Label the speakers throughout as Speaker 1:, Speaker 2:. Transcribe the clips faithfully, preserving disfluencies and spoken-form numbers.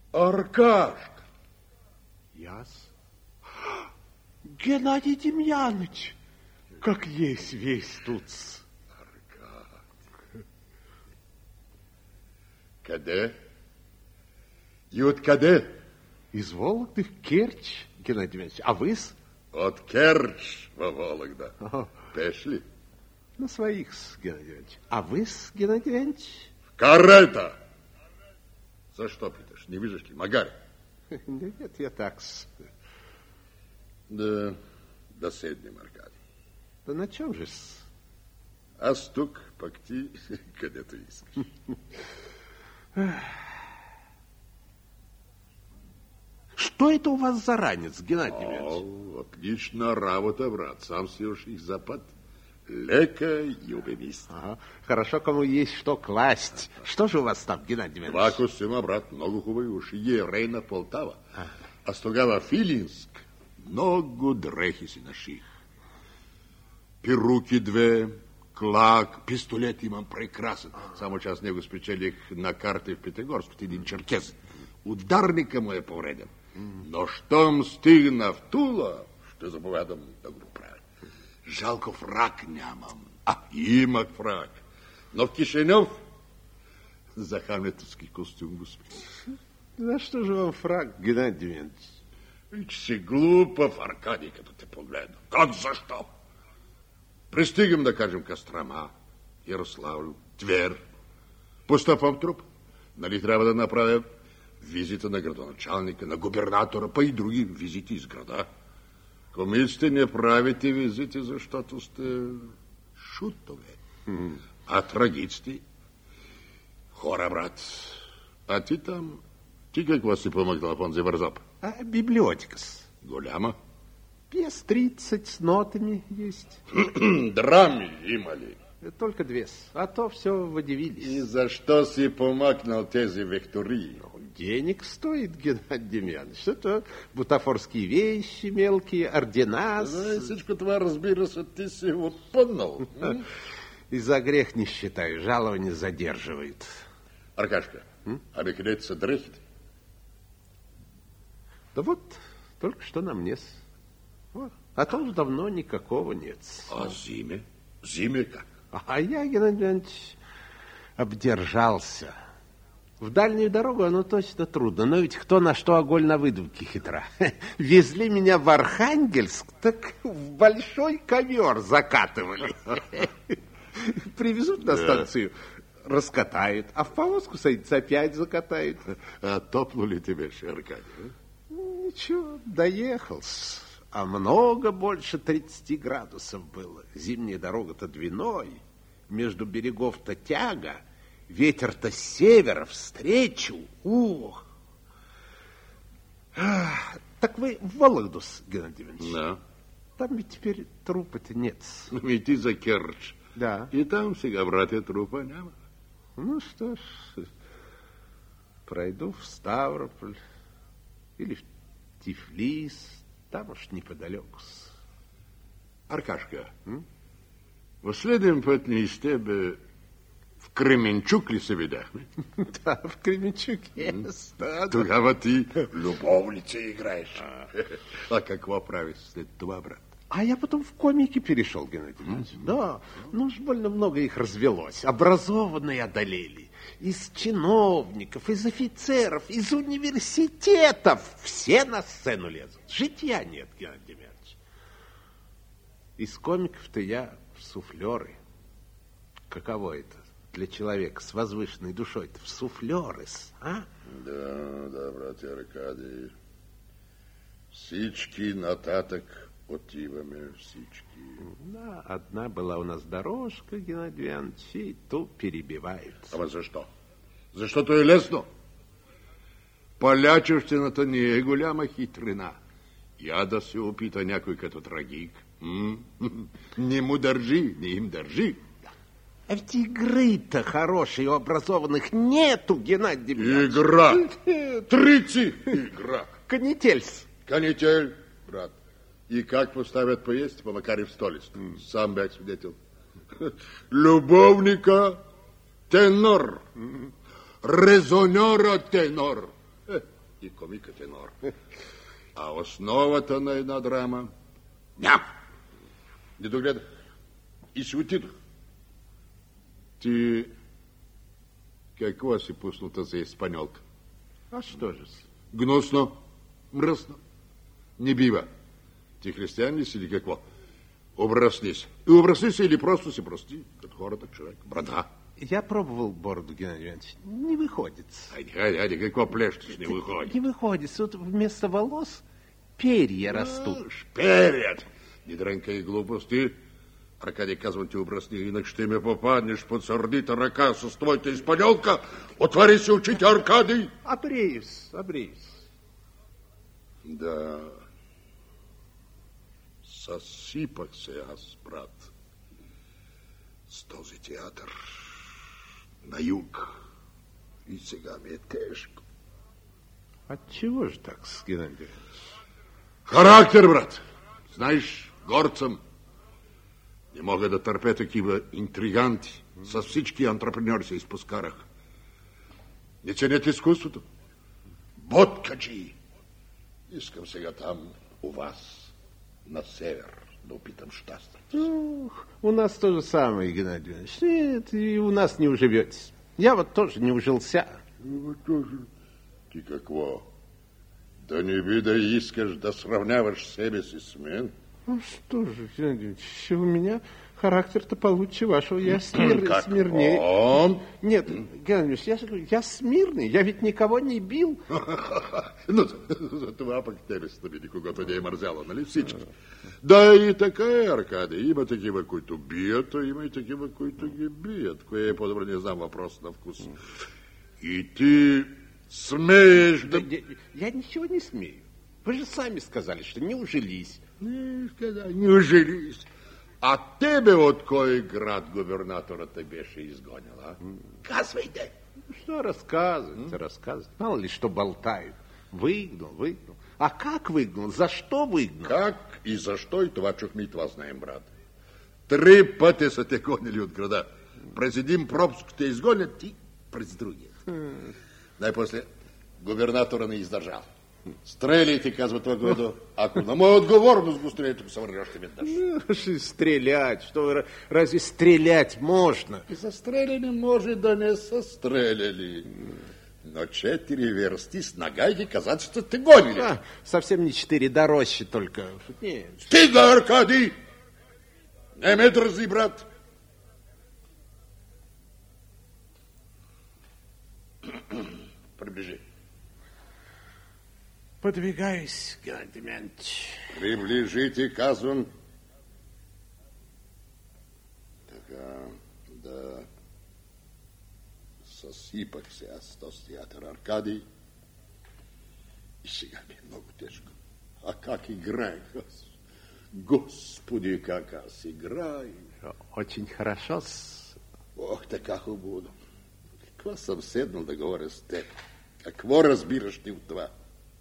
Speaker 1: Аркашка.
Speaker 2: Яс. Геннадий Демьяныч, как есть весь тут.
Speaker 1: Аркадий. Каде? Ют каде?
Speaker 2: Из Вологды в Керчь, Геннадий Демьяныч. А вы-с?
Speaker 1: От Керчь во Вологда.
Speaker 2: Ага.
Speaker 1: Пешли?
Speaker 2: На своих-с, Геннадий Демьяныч. А вы-с, Геннадий Демьяныч?
Speaker 1: Карета! За что питаешь? Не видишь ли, Магарь?
Speaker 2: Нет, я так-с.
Speaker 1: Да, до седнем, Аркадий.
Speaker 2: Да на чем же-с?
Speaker 1: А стук пакти, когда ты искаешь.
Speaker 2: Что это у вас за ранец, Геннадий Демьяныч?
Speaker 1: О, отлично работа, брат. Сам съешь их запад. Лека юбемист.
Speaker 2: Ага. Хорошо, кому есть что класть. Что же у вас там, Геннадий Демьяныч?
Speaker 1: Два костюма, брат, ногу хубавюш. Єрейна Полтава. А, а стогава Филинск. Ногу дрехи си наших. Перуки две, клак, пистолет имам прекрасен. Само час него спечели их на карте в Пятигорск, един черкес. Ударника му е повреден. Но щом стигна в Тула, ще заповядам да го правя. Жалко фрак нямам. А, имах фрак. Но в Кишинев за хамлетовский костюм, господи.
Speaker 2: За что же вам фрак, Геннадий Демьяныч?
Speaker 1: Ведь си глупав, Аркадий, като те погледна. Как защо? Пристигам, да кажем, Кострома, Ярославлю, Твер. Постъпвам труп. Нали трябва да направя визита на градоначалника, на губернатора, па и други визити из града. Комиците не правите визити, защото сте шутове. Mm-hmm. А трагиците хора, брат. А ти там, ти какво си помогнал в онзи вързап?
Speaker 2: А, библиотека-с.
Speaker 1: Голяма?
Speaker 2: Пьес тридцать с нотами есть.
Speaker 1: Драми има ли?
Speaker 2: Только две. А то все водевились.
Speaker 1: И за что си помакнал тези вектории?
Speaker 2: Денег стоит, Геннадий Демьяныч. Это бутафорские вещи мелкие, ордена.
Speaker 1: Ну, всичко това, разбира се, ти си отпаднал.
Speaker 2: И за грех не считаю, жалование задерживает.
Speaker 1: Аркашка, М? а ли къде са дрехите?
Speaker 2: Да вот, только что на мне. Вот. А то уж давно никакого нет.
Speaker 1: А зиме? Зиме как?
Speaker 2: А я, Геннадий Леонидович, обдержался. В дальнюю дорогу оно точно трудно, но ведь кто на что оголь на выдумке хитра. Везли меня в Архангельск, так в большой ковер закатывали. Привезут на станцию, раскатают, а в повозку садится, опять закатают.
Speaker 1: А топну ли тебе, Аркадий?
Speaker 2: Ничего, доехал. А много больше тридцати градусов было. Зимняя дорога-то длиной, между берегов-то тяга, ветер-то с севера встречу. Ух! А, так вы в Вологду, Геннадий Иванович?
Speaker 1: Да.
Speaker 2: Там ведь теперь трупа-то нет.
Speaker 1: Ну, иди за Керчь.
Speaker 2: Да.
Speaker 1: И там сега, братья, трупа няма.
Speaker 2: Ну, что ж, пройду в Ставрополь или в Тифлис. Там уж неподалеку.
Speaker 1: Аркашка, м? в следен път ние с тебе в Кременчук ли се видяхме?
Speaker 2: Да, в Кременчуке.
Speaker 1: Тогава ти любовница играеш. А какво прави след това, брат?
Speaker 2: А я потом в комики перешел, Геннадий Иванович. Mm-hmm. Да, ну уж больно много их развелось. Образованные одолели. Из чиновников, из офицеров, из университетов. Все на сцену лезут. Житья нет, Геннадий Иванович. Из комиков-то я в суфлеры. Каково это для человека с возвышенной душой-то? В суфлеры, а?
Speaker 1: Да, да, братья Аркадий. Всички нататък отиваме, всички.
Speaker 2: Да, одна была у нас дорожка, Геннадий Иванович, и ту перебивают.
Speaker 1: Ама защо? Защото е лесно. Палячевщината не е голяма хитрина. Я да се опита някой като трагик. М? Не му държи, не им държи.
Speaker 2: А ведь игры-то хорошей у образованных нету, Геннадий Иванович.
Speaker 1: Игра. Трици. Игра.
Speaker 2: Канительс.
Speaker 1: Канитель, брат. И как поставят поесть, по Макаре в столицу. Сам бях свидетел. Любовника тенор. Резонера тенор. и комика-тенор. А основа-то на една драма няма. Не догледа. И си отида. Ти какво си пуснал тази испаньолка?
Speaker 2: А что же?
Speaker 1: Гнусно, мръсно. Не бива. Ти християн ли си или какво? Обръсни се. И обръсни се или просто си прости, като хората, човек. Брада.
Speaker 2: Я пробовал бороду, Геннадий Иванович. Не выходит.
Speaker 1: Айде, айде, айде, какво плещеш, не выходит.
Speaker 2: Не выходит. Вот вместо волос перья растут.
Speaker 1: Перья! Не дрънкай глупости. Аркадий, казвам ти, обръсни, инак ще ме попаднеш под сърдита ръка с твоята изпаньолка. Отвори си очите, Аркадий!
Speaker 2: Обреюсь, обреюсь.
Speaker 1: Да. Съсипах се аз, брат, с този театър на юг. И сега ми е тежко.
Speaker 2: Отчего же так, Геннадий Иванович?
Speaker 1: Характер, брат. Знаеш, горд съм. Не мога да търпя такива интриганти. С всички антрепреньори се изпускарах. Не ценят изкуството. Боткаджи. Искам сега там у вас, на север, да опитам щастието.
Speaker 2: Ух, у нас то же самое, Геннадий Иванович. Нет, и у нас не уживетесь. Я вот тоже не ужился.
Speaker 1: Вот тоже. Ти какво? Да не би да искаш да сравняваш себе си с мен?
Speaker 2: Ну что же, Геннадий Иванович, у меня характер-то получше вашего. Я смир...
Speaker 1: Как
Speaker 2: смирнее.
Speaker 1: он?
Speaker 2: Нет, Геннадий Иванович, я же говорю, я смирный. Я ведь никого не бил.
Speaker 1: Ну, за това пък тебе сте били, когато не е мързяло, нали всички? Да, и така е, Аркадий. Има такива, които бият, а има и такива, които ги бият. Кое е по-добре, не знам, въпрос на вкус. И ти смеешь да...
Speaker 2: Я, я ничего не смею. Вы же сами сказали, что не ужились.
Speaker 1: Не, сказали, не ужились. А тебе от кой град губернаторът те беше изгонил, а? Казвайте.
Speaker 2: Что рассказывать, рассказывать. Мало ли что болтают. Выгнал, выгнал. А как выгнал? За что выгнал?
Speaker 1: Как и защо, и това чухме, и това знаем, брат. Три пъти са те гонили от града. През един пропуск те изгонят и през другия. Най-после губернатора не издържал. Стреляйте, казва това, което ако на моя отговорност го стреляйте, го съвърне още веднъж.
Speaker 2: Ну, стрелять, что разве стрелять можно?
Speaker 1: И за стреляне може да не са стреляли. Но четири версти с нагайки казаците те гонили.
Speaker 2: А, совсем не четыре, да рощи только. Нет.
Speaker 1: Стига, Аркадий! Не ме дрази, брат! Приближи.
Speaker 2: Подвигаюсь, Геннадий Иванович.
Speaker 1: Приближите, казвам. Така, да... Съсипах се аз с този театър, Аркадий. И сега ми е много тежко. А как играех аз? Господи, как аз играю.
Speaker 2: Очень хорошо.
Speaker 1: Ох, така хубаво. Какво съм седнал да говоря с теб? Какво разбираш ти от това?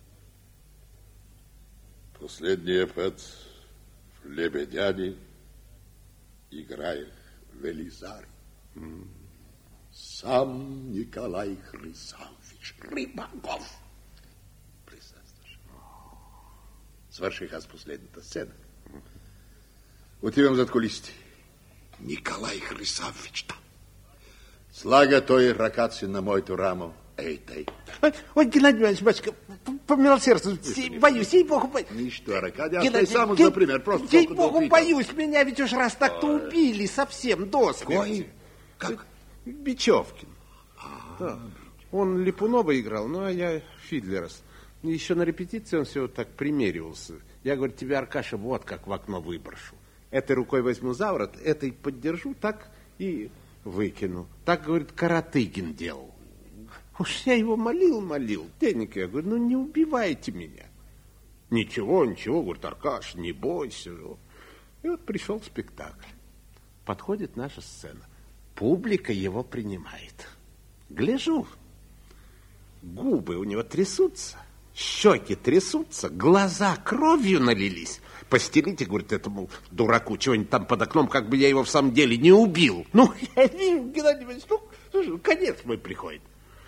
Speaker 1: Последния път в Лебедяни играех Велизари. Mm. Сам Николай Хрисамович Рибаков присъстваше. Свърших аз последната сцена. Отивам зад колисти. Николай Хрисамович там. Слага той ръката си на моето рамо. Ей, тъй.
Speaker 2: Ой, Геннадий Иванович, батюшка, помилосердствуйте, боюсь, ей-богу, боюсь.
Speaker 1: Нищо, Аркадий, аз ей само за пример, просто
Speaker 2: ей-богу, боюсь, меня ведь уж раз так-то убили совсем до смерти.
Speaker 1: Кой? Как?
Speaker 2: Бичевкин. Да. Он Липунова играл, ну, а я Фидлерс. Еще на репетиции он все вот так примеривался. Я говорю, тебя, Аркаша, вот как в окно выброшу. Этой рукой возьму за ворот, этой поддержу, так и выкину. Так, говорит, Каратыгин делал. Уж я его молил, молил. Денег, я говорю, ну не убивайте меня. Ничего, ничего, говорит, Аркаш, не бойся. И вот пришел спектакль. Подходит наша сцена. Публика его принимает. Гляжу. Губы у него трясутся, щеки трясутся, глаза кровью налились. Постелите, говорит, этому дураку чего-нибудь там под окном, как бы я его в самом деле не убил. Ну, я вижу, Геннадий Иванович, ну, слушай, конец мой приходит.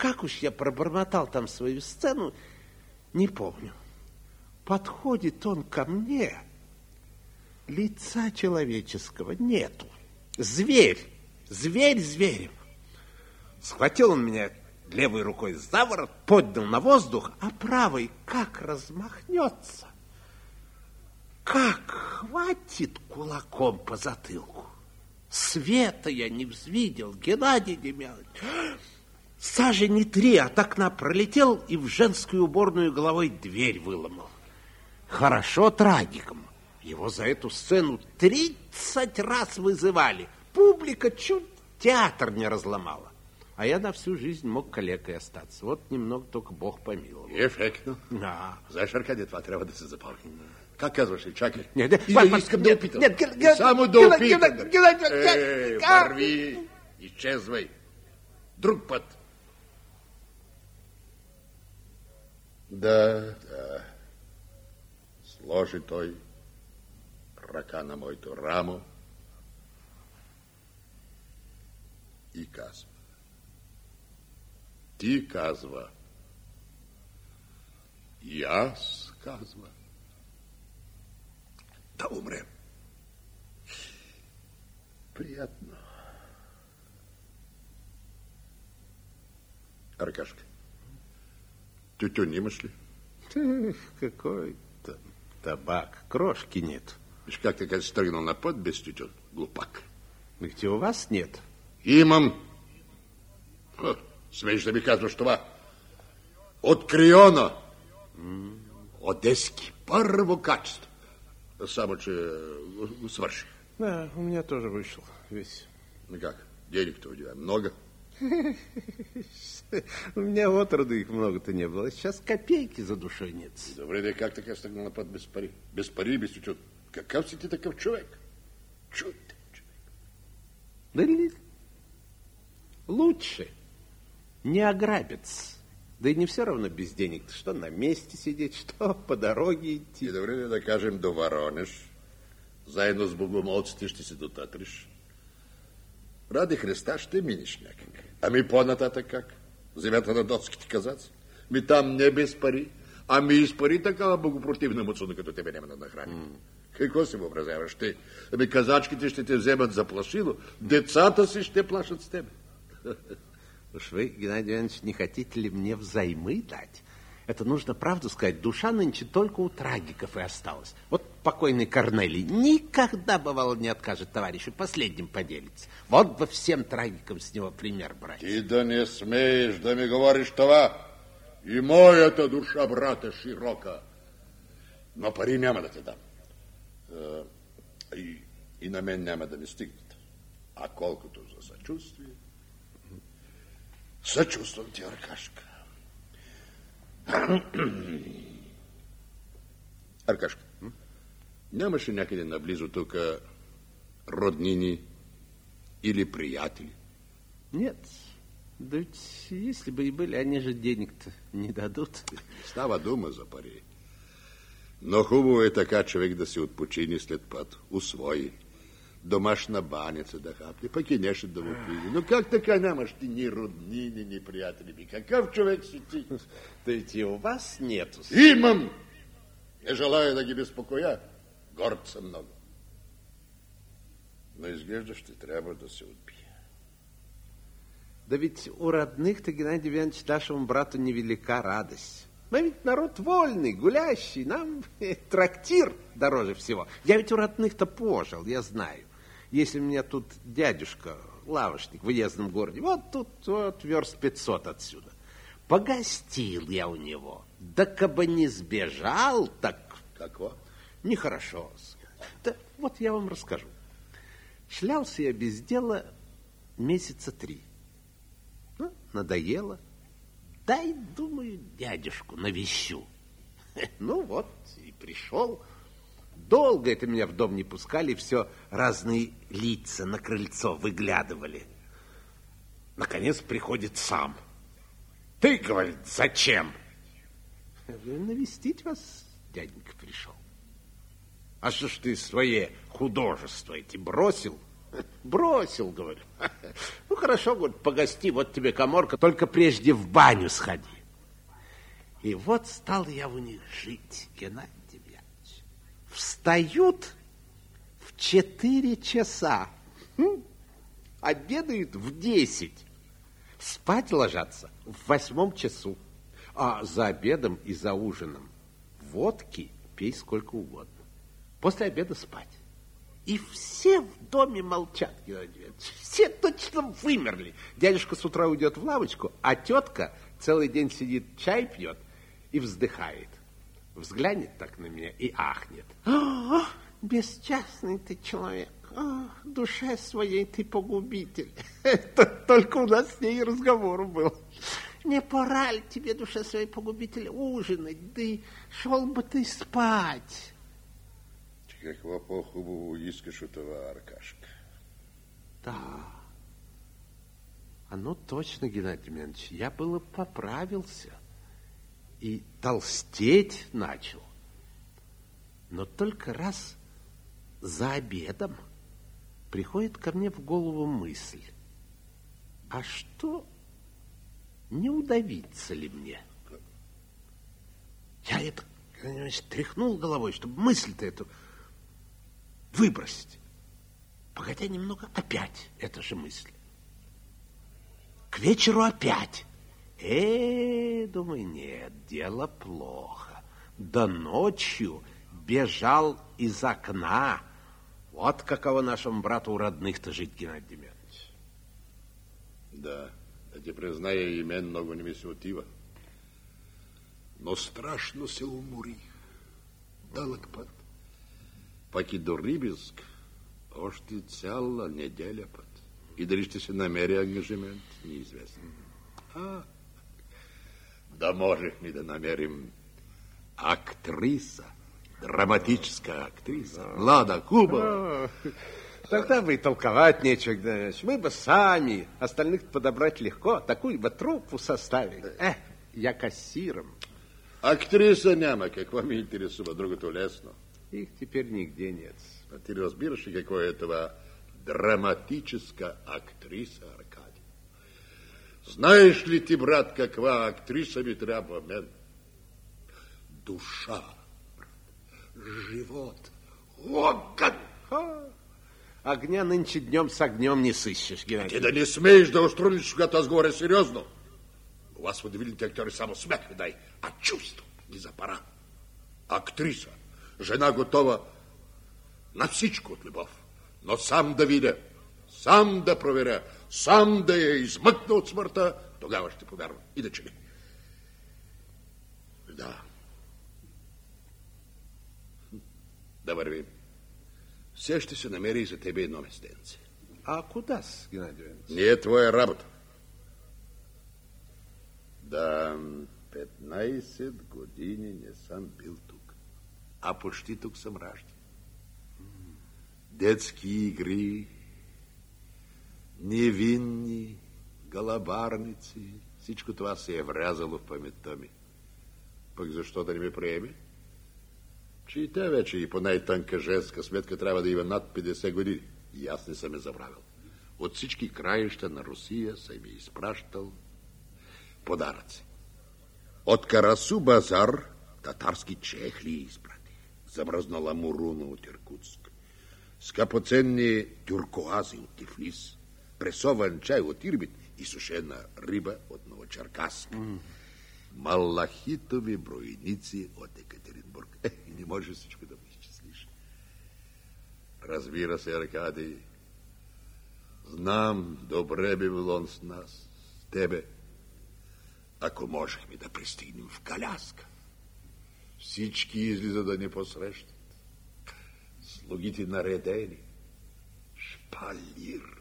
Speaker 2: как уж я пробормотал там свою сцену, не помню. Подходит он ко мне, лица человеческого нету. Зверь, зверь зверем. Схватил он меня левой рукой за ворот, поднял на воздух, а правой как размахнется, как хватит кулаком по затылку. Света я не взвидел, Геннадий Демьянович. Сажени три от окна пролетел и в женскую уборную головой дверь выломал. Хорошо трагиком. Его за эту сцену тридцать раз вызывали. Публика чуть театр не разломала. А я на всю жизнь мог калекой остаться. Вот немного только Бог помиловал.
Speaker 1: Ефектно.
Speaker 2: Да.
Speaker 1: Знаешь, Аркадий, това трябва да се запомни. Как казваш ли, чакай.
Speaker 2: Нет, нет,
Speaker 1: И
Speaker 2: пап,
Speaker 1: да искам да
Speaker 2: нет,
Speaker 1: опитам.
Speaker 2: нет,
Speaker 1: И само да
Speaker 2: Геннадий,
Speaker 1: опитам.
Speaker 2: Геннадий, Геннадий,
Speaker 1: Ей,
Speaker 2: Геннадий.
Speaker 1: върви, изчезвай. Друг път. Да, да. Сложи той ръка на моето рамо и казва. Ти казва. И аз казва. Да умрем. Приятно. Аркашка, тютюн имаш ли?
Speaker 2: Эх, какой там табак, крошки нет.
Speaker 1: Виж как ты как стръгнал на път без тютюн, глупак.
Speaker 2: Где у вас нет?
Speaker 1: Имам. Ха, смееш да ми казваш това? От Криона. Mm. Одески. Първо качество. Само, че го свърших.
Speaker 2: Да, у меня тоже вышел весь.
Speaker 1: Ну как, денег-то у тебя много?
Speaker 2: У меня от роду их много-то не было. Сейчас копейки за душой нет.
Speaker 1: Добре, да как така стъгнал на път без пари? Без пари, без тютюн. Какъв си ти такъв човек? Чуден човек.
Speaker 2: Да лучше не ограбиться. Да и не все равно без денег. Что на месте сидеть, что по дороге идти.
Speaker 1: И добре да кажем до Воронеж. Заедно с богомолците ще се дотатриш. Ради Христа ще минеш някак. Ами по-нататък как? Земята на дотските казаци? Ми там не без пари. Ами и с пари такава богопротивна муцуна, като тебе няма да нахрани. Mm. Какво си въобразяваш ти? Ами казачките ще те вземат за плашило, децата си ще плашат с тебе.
Speaker 2: Уж вы, Геннадий Иванович, не хотите ли мне взаймы дать? Это нужно правду сказать. Душа нынче только у трагиков и осталась. Вот покойный Корнелий никогда, бывало, не откажет товарищу, последним поделится. Вот бы всем трагикам с него пример брать.
Speaker 1: Ти да не смееш да ми говориш това. И моята душа, брате, широка. Но пари няма да те дам. И, и на мен няма да ми стигнат. А колкото за съчувствие, съчувствам ти, Аркашка. Аркашка, нямаше някъде наблизо тук роднини или приятели?
Speaker 2: Нет. Да ведь если бы и были, они же денег-то не дадут.
Speaker 1: Става дума за пари. Но хубаво е така човек да се отпочини след път, усвои. Домашна баница да хапне, пък и нещо да му пиде. Но как така нямаш ти ни роднини, ни приятели? Ми какъв човек си ти?
Speaker 2: Да ведь и у вас нету.
Speaker 1: Имам! Не желая да ги безпокоя. Горд съм много. Но изглежда ще трябва да се отбия.
Speaker 2: Да ведь у родных-то, Геннадий Иванович, нашему брату невелика радость. Мы ведь народ вольный, гулящий, нам э, трактир дороже всего. Я ведь у родных-то пожил, я знаю. Если у меня тут дядюшка, лавочник в уездном городе, вот тут вот верст пятьсот отсюда. Погостил я у него. Да кабы не сбежал, так...
Speaker 1: Как вот?
Speaker 2: Нехорошо. Да вот я вам расскажу. Шлялся я без дела месяца три. Ну, надоело. Дай, думаю, дядюшку навещу. Ну вот, и пришел. Долго это меня в дом не пускали, все разные лица на крыльцо выглядывали. Наконец приходит сам. Ты, говорит, зачем? Навестить вас, дяденька, пришел. А что ж ты свои художества эти бросил? Бросил, говорю. Ну, хорошо, говорит, погости, вот тебе каморка, только прежде в баню сходи. И вот стал я у них жить, Геннадий Демьянович. Встают в четыре часа, обедают в десять, спать ложатся в восьмом часу. А за обедом и за ужином водки пей сколько угодно. После обеда спать. И все в доме молчат, Геннадий Иванович. Все точно вымерли. Дядюшка с утра уйдет в лавочку, а тетка целый день сидит, чай пьет и вздыхает. Взглянет так на меня и ахнет. О, бесчестный ты человек. О, душе своей ты погубитель. Это только у нас с ней разговор был. Не пора ли тебе, душе своей погубитель, ужинать? Да и шел бы ты спать.
Speaker 1: Каква похубу искаш това, Аркашка?
Speaker 2: Да. А ну точно, Геннадий Демьянович, я было поправился и толстеть начал. Но только раз за обедом приходит ко мне в голову мысль. А что, не удавиться ли мне? Я это, Геннадий Демьянович, тряхнул головой, чтобы мысль-то эту выбросить. Погодя немного, опять эта же мысль. К вечеру опять. Э, думаю, нет, дело плохо. До ночью бежал из окна. Вот каково нашему брату у родных-то жить, Геннадий Демьянович.
Speaker 1: Да, да ти призная, и мен много не ми се отива. Но страшно се уморих. Дълъг път. Пак и до Рибинск още цяла неделя път. И дали ще се намери ангажимент, неизвестно. А, да можехме да намерим актриса, драматическая актриса, Лада Кубова.
Speaker 2: Тогда бы и толковать нечего, Геннадьевич. Мы бы сами, остальных подобрать легко, такую бы труппу составили. Э, я кассиром.
Speaker 1: Актриса няма, какво ми интересува, другото лесно.
Speaker 2: Их теперь нигде нет.
Speaker 1: А ты разбираешь, какое этого драматическая актриса, Аркадий? Знаешь ли ты, брат, каква актриса ми трябва мен? Душа, живот, огонь.
Speaker 2: Ха. Огня нынче днем с огнем не сыщешь, Геннадий.
Speaker 1: Ты да не смеешь да уструнить, когато аз говоря серьезно. У вас водевильните актери само смех ви дай, а чувство ни за пара. Актриса, жена готова на всичко от любов, но сам да видя, сам да проверя, сам да я измъкна от смъртта, тогава ще повярвам. Иначе не. Да. Да вървим. Все ще се намери за тебе едно местенце.
Speaker 2: А куда с, Геннадий Иванович?
Speaker 1: Не е твоя работа. Да, петнайсет години не съм бил тук. А почти тук съм раждан. Детски игри, невинни, галабарници, всичко това се е врязало в паметта ми. Пък защо да не ме приеме? Че и те вече и по най-тънка женска сметка трябва да има над петдесет години. И аз не съм я забравил. От всички краища на Русия съм ми изпращал подаръци. От Карасу базар татарски чехли изпратих. Замръзнала муруна от Иркутск. Скъпоценни тюркоази от Тифлис. Пресован чай от Ирбит и сушена риба от Новочеркасск. Mm. Малахитови бройници от Екатеринбург. Е, и не може всичко да ми изчислиш. Разбира се, Аркадий, знам, добре би било с нас, с тебе, ако можехме да пристигнем в Каляска. Всички излиза да ни посрещат. Слугите наредени. Шпалир.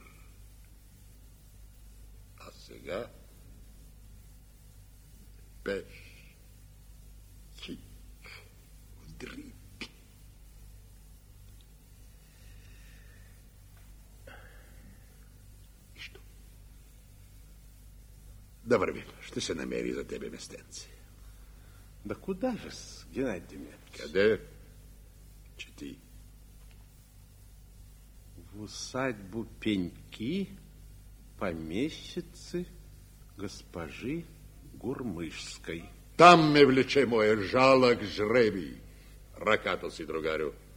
Speaker 1: А сега пеш, чик, вдрипи. Нищо. Да вървим. Ще се намери за тебе местенце.
Speaker 2: Да куда же, Геннадий Демьянович?
Speaker 1: Къде? Чети.
Speaker 2: В усадьбу Пеньки помещицы госпожи Гурмышской.
Speaker 1: Там ми влече моє жалок жребий, ракатоси, другарю.